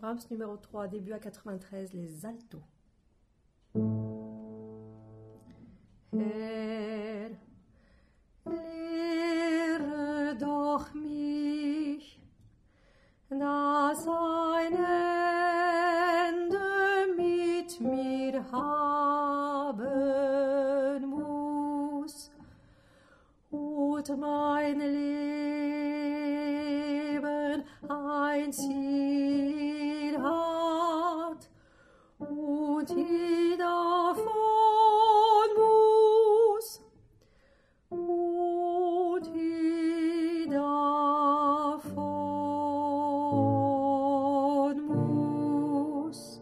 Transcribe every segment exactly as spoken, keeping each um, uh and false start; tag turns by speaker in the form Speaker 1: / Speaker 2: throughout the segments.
Speaker 1: Brahms numéro trois, début à quatre-vingt-treize, les altos. Herr, lehre doch mich, dass ein Ende mit mir haben muss und mein Leben ein Ziel hat und ich davon muss und ich davon muss.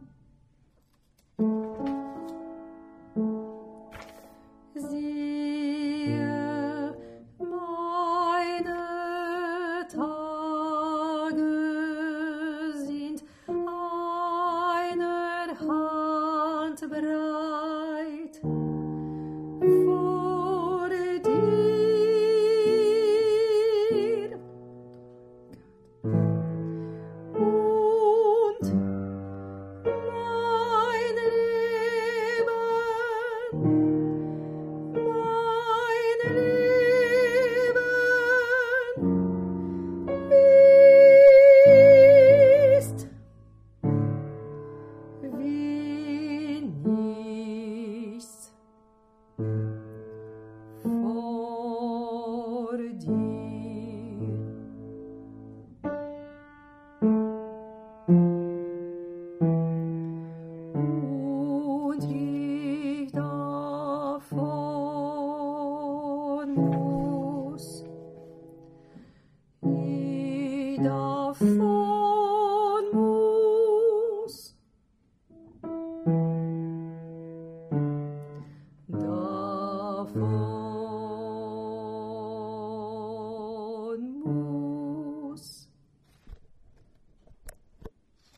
Speaker 1: Siehe, meine Tage sind einer Handbreit vor dir. Und mein Leben, mein Leben ist wie nichts vor dir. Und ich davon muss, ich davon muss, davon